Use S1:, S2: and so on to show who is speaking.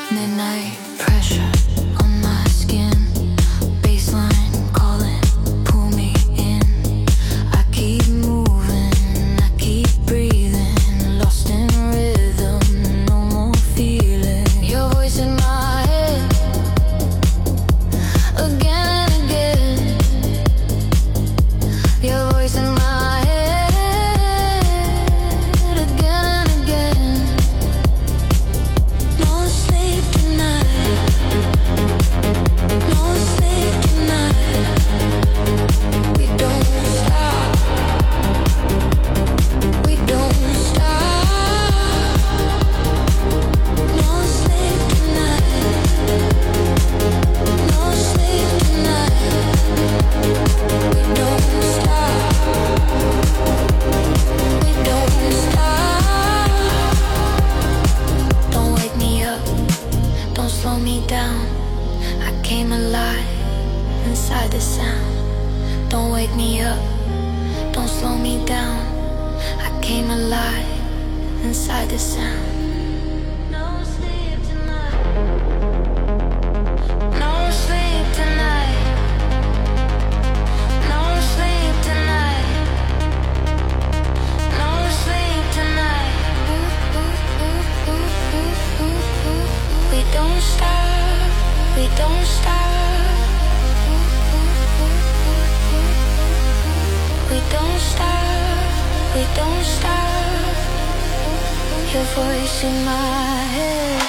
S1: Midnight pressure on my skin, baseline calling, pull me in. I keep moving, I keep breathing, lost in rhythm, no more feeling. Your voice in my head, again and again. Your voice in my head, again and again. No sleep tonight, no sleep tonight. We don't stop, we don't stop. No sleep tonight, no sleep tonight. We don't stop, we don't stop. Don't wake me up, don't slow me down. I came alive inside the sound. Don't wake me up, don't slow me down. I came alive inside the sound. No sleep tonight, no sleep tonight, no sleep tonight, no sleep tonight. We don't stop, we don't stop. We don't stop, we don't stop. Your voice in my head.